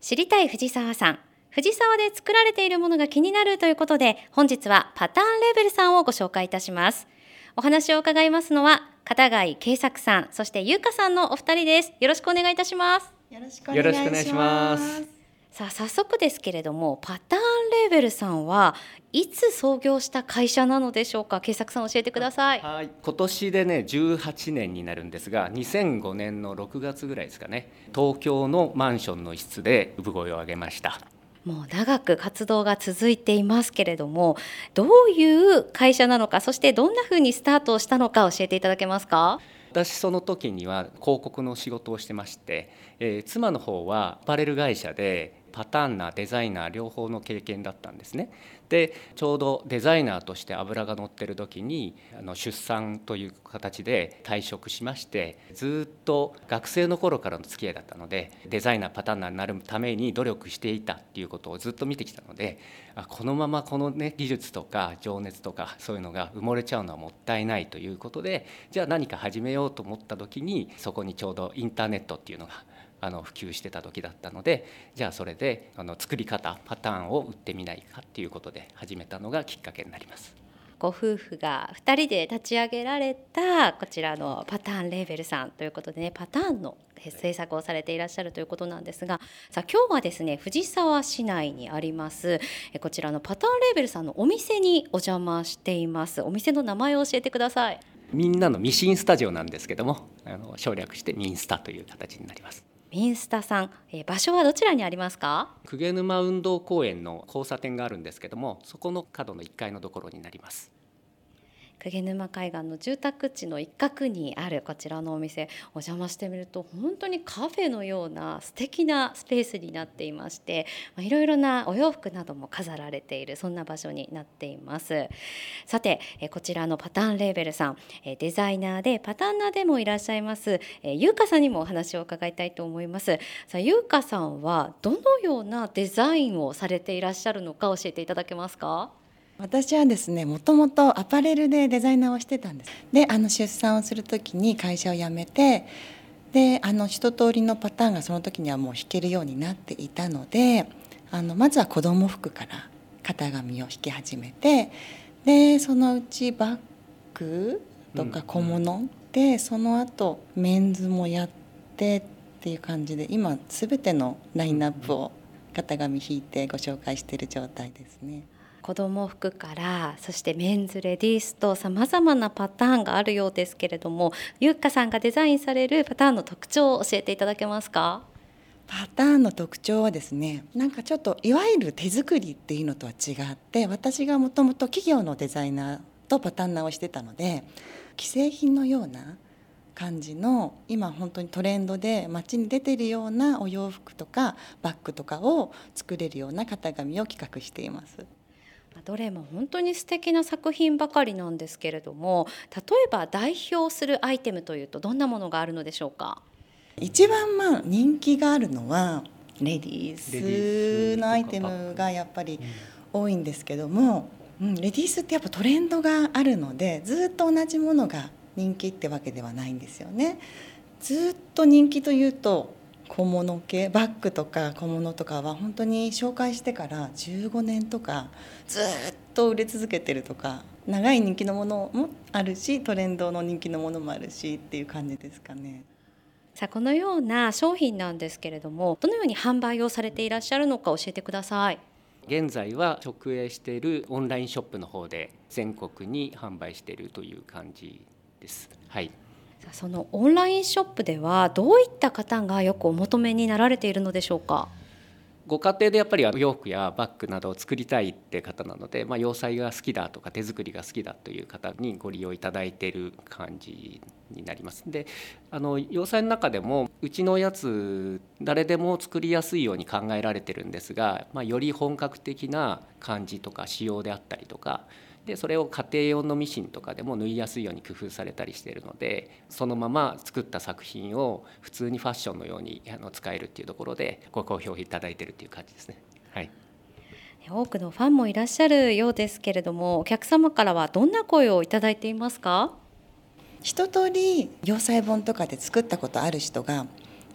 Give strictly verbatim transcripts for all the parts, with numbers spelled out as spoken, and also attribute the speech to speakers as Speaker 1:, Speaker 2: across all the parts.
Speaker 1: 知りたい藤沢さん、藤沢で作られているものが気になるということで、本日はパターンレーベルさんをご紹介いたします。お話を伺いますのは片貝慶作さん、そして優香さんのお二人です。よろしくお願いいたします。
Speaker 2: よろしくお願いします。
Speaker 1: さあ、早速ですけれども、パターンレーベルさんはいつ創業した会社なのでしょうか。慶作さん、教えてください。
Speaker 3: はい、今年でねじゅうはちねんになるんですが、にせんごねんのろくがつぐらいですかね、東京のマンションの一室で産声を上げました。
Speaker 1: もう長く活動が続いていますけれども、どういう会社なのか、そしてどんなふうにスタートをしたのか教えていただけますか。
Speaker 3: 私その時には広告の仕事をしてまして、えー、妻の方はアパレル会社でパターンナー、デザイナー両方の経験だったんですね。でちょうどデザイナーとして脂が乗ってる時にあの出産という形で退職しまして、ずっと学生の頃からの付き合いだったので、デザイナーパターンナーになるために努力していたっていうことをずっと見てきたので、あこのままこのね技術とか情熱とかそういうのが埋もれちゃうのはもったいないということで、じゃあ何か始めようと思った時に、そこにちょうどインターネットっていうのがあの普及してた時だったので、じゃあそれであの作り方パターンを売ってみないかっていうことで始めたのがきっかけになります。
Speaker 1: ご夫婦がふたりで立ち上げられたこちらのパターンレーベルさんということでね、パターンの制作をされていらっしゃるということなんですが、さあ今日はですね、藤沢市内にありますこちらのパターンレーベルさんのお店にお邪魔しています。お店の名前を教えてください。
Speaker 3: みんなのミシンスタジオなんですけども、あの省略してミンスタという形になります。
Speaker 1: ミンスタさん、え場所はどちらにありますか。
Speaker 3: 鵠沼運動公園の交差点があるんですけども、そこの角のいっかいのところになります。
Speaker 1: 鵠沼海岸の住宅地の一角にあるこちらのお店、お邪魔してみると本当にカフェのような素敵なスペースになっていまして、いろいろなお洋服なども飾られている、そんな場所になっています。さてこちらのパターンレーベルさん、デザイナーでパターンナーでもいらっしゃいます優香さんにもお話を伺いたいと思います。さあ優香さんはどのようなデザインをされていらっしゃるのか教えていただけますか。
Speaker 2: 私はですね、もともとアパレルでデザイナーをしてたんです。で、あの出産をする時に会社を辞めて、であの一通りのパターンがその時にはもう引けるようになっていたので、あのまずは子ども服から型紙を引き始めて、でそのうちバッグとか小物、うん、でその後メンズもやってっていう感じで、今すべてのラインナップを型紙引いてご紹介している状態ですね。
Speaker 1: 子ども服からそしてメンズレディースとさまざまなパターンがあるようですけれども、優香さんがデザインされるパターンの特徴を教えていただけますか。
Speaker 2: パターンの特徴はですね、なんかちょっといわゆる手作りっていうのとは違って、私がもともと企業のデザイナーとパターンナーをしてたので、既製品のような感じの、今本当にトレンドで街に出ているようなお洋服とかバッグとかを作れるような型紙を企画しています。
Speaker 1: どれも本当に素敵な作品ばかりなんですけれども、例えば代表するアイテムというとどんなものがあるのでしょうか。
Speaker 2: 一番まあ人気があるのはレディースのアイテムがやっぱり多いんですけども、うん、レディースってやっぱトレンドがあるので、ずっと同じものが人気ってわけではないんですよね。ずっと人気というと小物系、バッグとか小物とかは本当に紹介してからじゅうごねんとかずっと売れ続けてるとか、長い人気のものもあるし、トレンドの人気のものもあるしっていう感じですかね。
Speaker 1: さあこのような商品なんですけれども、どのように販売をされていらっしゃるのか教えてください。
Speaker 3: 現在は直営しているオンラインショップの方で全国に販売しているという感じです。はい。
Speaker 1: そのオンラインショップではどういった方がよくお求めになられているのでしょうか。
Speaker 3: ご家庭でやっぱりお洋服やバッグなどを作りたいって方なので、まあ、洋裁が好きだとか手作りが好きだという方にご利用いただいている感じになります。で、あの洋裁の中でもうちのやつ誰でも作りやすいように考えられてるんですが、まあ、より本格的な感じとか仕様であったりとかで、それを家庭用のミシンとかでも縫いやすいように工夫されたりしているので、そのまま作った作品を普通にファッションのようにあの使えるっていうところでご好評いただいているっていう感じですね。はい。
Speaker 1: 多くのファンもいらっしゃるようですけれども、お客様からはどんな声をいただいていますか。
Speaker 2: 一通り洋裁本とかで作ったことある人が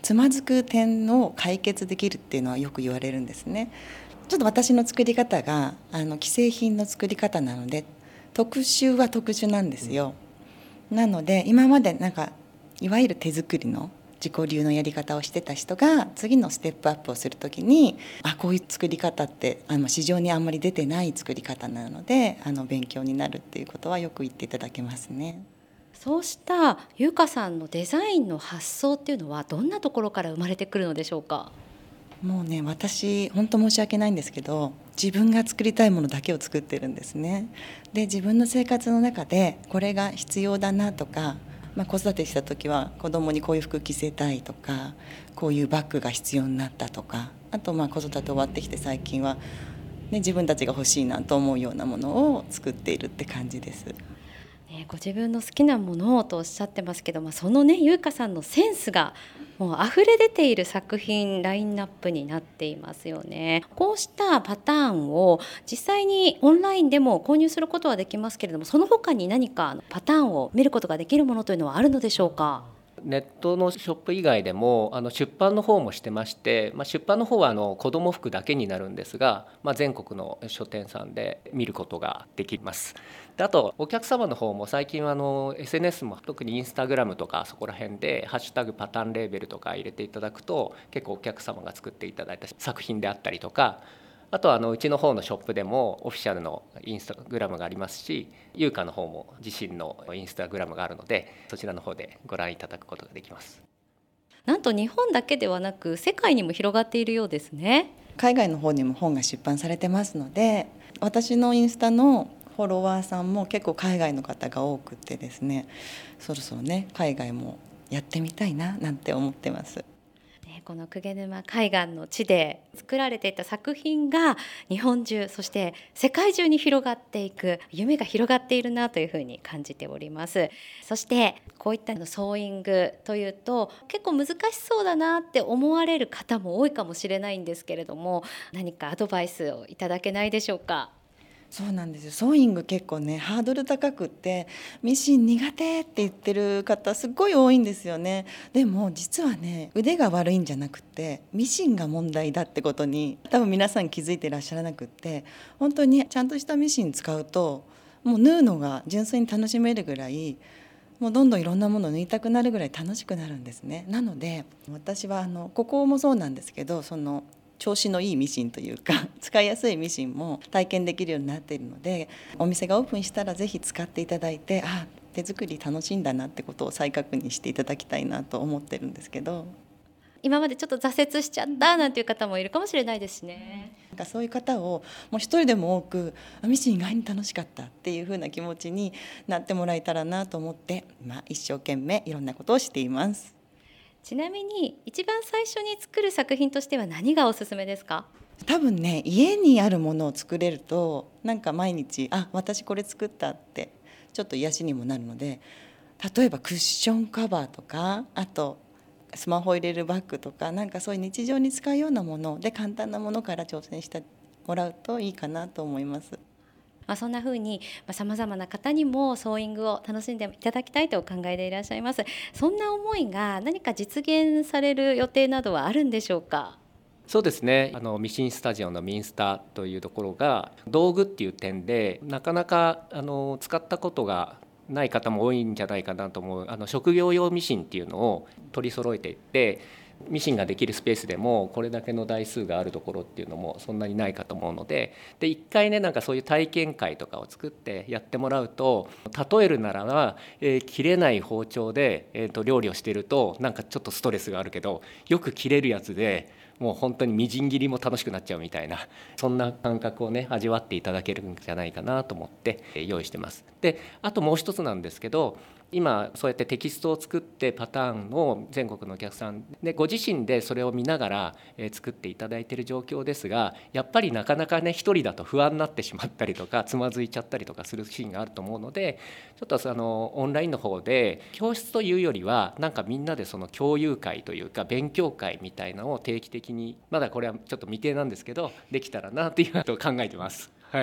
Speaker 2: つまずく点を解決できるっていうのはよく言われるんですね。ちょっと私の作り方があの既製品の作り方なので特殊は特殊なんですよ。なので今までなんかいわゆる手作りの自己流のやり方をしてた人が次のステップアップをするときに、あこういう作り方ってあの市場にあんまり出てない作り方なのであの勉強になるっていうことはよく言っていただけますね。
Speaker 1: そうした優香さんのデザインの発想っていうのはどんなところから生まれてくるのでしょうか？
Speaker 2: もうね、私本当申し訳ないんですけど、自分が作りたいものだけを作ってるんですね。で自分の生活の中でこれが必要だなとか、まあ、子育てした時は子供にこういう服着せたいとか、こういうバッグが必要になったとか、あとまあ子育て終わってきて最近は、ね、自分たちが欲しいなと思うようなものを作っているって感じです。
Speaker 1: ね、ご自分の好きなものをとおっしゃってますけど、まあ、そのね優香さんのセンスがもう溢れ出ている作品ラインナップになっていますよね。こうしたパターンを実際にオンラインでも購入することはできますけれども、その他に何かパターンを見ることができるものというのはあるのでしょうか？
Speaker 3: ネットのショップ以外でもあの出版の方もしてまして、まあ、出版の方はあの子ども服だけになるんですが、まあ、全国の書店さんで見ることができます。であとお客様の方も最近はあの エスエヌエス も特にインスタグラムとかそこら辺でハッシュタグパターンレーベルとか入れていただくと結構お客様が作っていただいた作品であったりとか、あとはあのうちの方のショップでもオフィシャルのインスタグラムがありますし、優香の方も自身のインスタグラムがあるのでそちらの方でご覧いただくことができます。
Speaker 1: なんと日本だけではなく世界にも広がっているようですね。
Speaker 2: 海外の方にも本が出版されてますので、私のインスタのフォロワーさんも結構海外の方が多くてですね、そろそろね海外もやってみたいななんて思ってます。
Speaker 1: この鵠沼海岸の地で作られていた作品が日本中そして世界中に広がっていく夢が広がっているなというふうに感じております。そしてこういったソーイングというと結構難しそうだなって思われる方も多いかもしれないんですけれども、何かアドバイスをいただけないでしょうか？
Speaker 2: そうなんですよ。ソーイング結構ねハードル高くってミシン苦手って言ってる方すっごい多いんですよね。でも実はね腕が悪いんじゃなくてミシンが問題だってことに多分皆さん気づいてらっしゃらなくって、本当にちゃんとしたミシン使うともう縫うのが純粋に楽しめるぐらい、もうどんどんいろんなものを縫いたくなるぐらい楽しくなるんですね。なので私はあのここもそうなんですけど、その調子のいいミシンというか使いやすいミシンも体験できるようになっているので、お店がオープンしたらぜひ使っていただいて、あ手作り楽しいんだなってことを再確認していただきたいなと思ってるんですけど、
Speaker 1: 今までちょっと挫折しちゃったなんていう方もいるかもしれないですしね。
Speaker 2: なんかそういう方をもう一人でも多くミシン意外に楽しかったっていう風な気持ちになってもらえたらなと思って、まあ、一生懸命いろんなことをしています。
Speaker 1: ちなみに一番最初に作る作品としては何がおすすめですか？
Speaker 2: 多分ね家にあるものを作れるとなんか毎日あ私これ作ったってちょっと癒しにもなるので、例えばクッションカバーとか、あとスマホ入れるバッグとか、なんかそういう日常に使うようなもので簡単なものから挑戦してもらうといいかなと思います。
Speaker 1: まあ、そんな風にさまざまな方にもソーイングを楽しんでいただきたいとお考えでいらっしゃいます。そんな思いが何か実現される予定などはあるんでしょうか？
Speaker 3: そうですね、あのミシンスタジオのミンスタというところが道具っていう点でなかなかあの使ったことがない方も多いんじゃないかなと思うあの職業用ミシンっていうのを取り揃えていって、ミシンができるスペースでもこれだけの台数があるところっていうのもそんなにないかと思うので、で一回ねなんかそういう体験会とかを作ってやってもらうと、例えるならば、えー、切れない包丁で、えー、と料理をしているとなんかちょっとストレスがあるけど、よく切れるやつでもう本当にみじん切りも楽しくなっちゃうみたいな、そんな感覚をね味わっていただけるんじゃないかなと思って用意してます。であともう一つなんですけど、今そうやってテキストを作ってパターンを全国のお客さんでご自身でそれを見ながら作っていただいている状況ですが、やっぱりなかなかね一人だと不安になってしまったりとかつまずいちゃったりとかするシーンがあると思うので、ちょっとそのオンラインの方で教室というよりはなんかみんなでその共有会というか勉強会みたいなのを定期的に、まだこれはちょっと未定なんですけどできたらなということを考えてます。はい。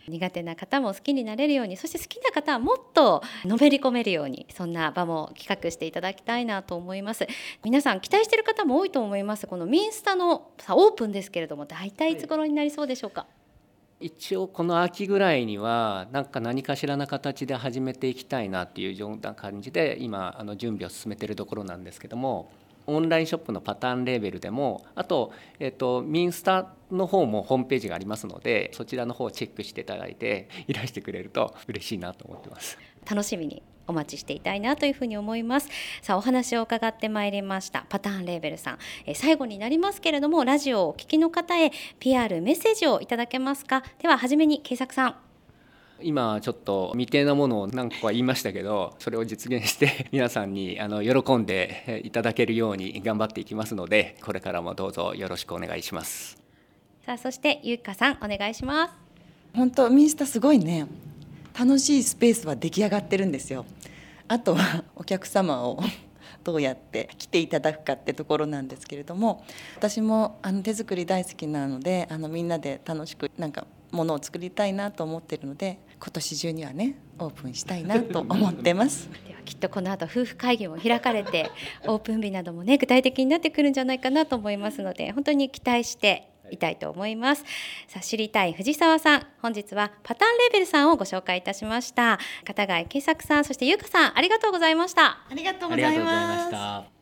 Speaker 1: 苦手な方も好きになれるように、そして好きな方はもっとのめり込めるように、そんな場も企画していただきたいなと思います。皆さん期待している方も多いと思います。このミンスタのさオープンですけれども、大体いつ頃になりそうでしょうか。
Speaker 3: 一応この秋ぐらいにはなんか何かしらな形で始めていきたいなっていうような感じで今あの準備を進めているところなんですけども、オンラインショップのパターンレーベルでも、あと、えっと、ミンスタの方もホームページがありますので、そちらの方をチェックしていただいていらしてくれると嬉しいなと思ってます。
Speaker 1: 楽しみにお待ちしていたいなというふうに思います。さあお話を伺ってまいりましたパターンレーベルさん、え最後になりますけれども、ラジオをお聞きの方へ ピーアール メッセージをいただけますか。では初めに慶作さん。
Speaker 3: 今ちょっと未定なものを何個か言いましたけど、それを実現して皆さんにあの喜んでいただけるように頑張っていきますので、これからもどうぞよろしくお願いします。
Speaker 1: さあそしてゆうかさんお願いします。
Speaker 2: 本当ミンスタすごいね、楽しいスペースは出来上がってるんですよ。あとはお客様をどうやって来ていただくかってところなんですけれども、私もあの手作り大好きなので、あのみんなで楽しくなんかものを作りたいなと思っているので、今年中にはねオープンしたいなと思ってます
Speaker 1: ではきっとこの後夫婦会議も開かれてオープン日などもね具体的になってくるんじゃないかなと思いますので、本当に期待していたいと思います。さあ知りたい藤沢さん、本日はパターンレーベルさんをご紹介いたしました。片貝慶作さん、そしてゆうかさん、ありがとうございました。
Speaker 2: ありがとうございます。
Speaker 3: ありがとうございました。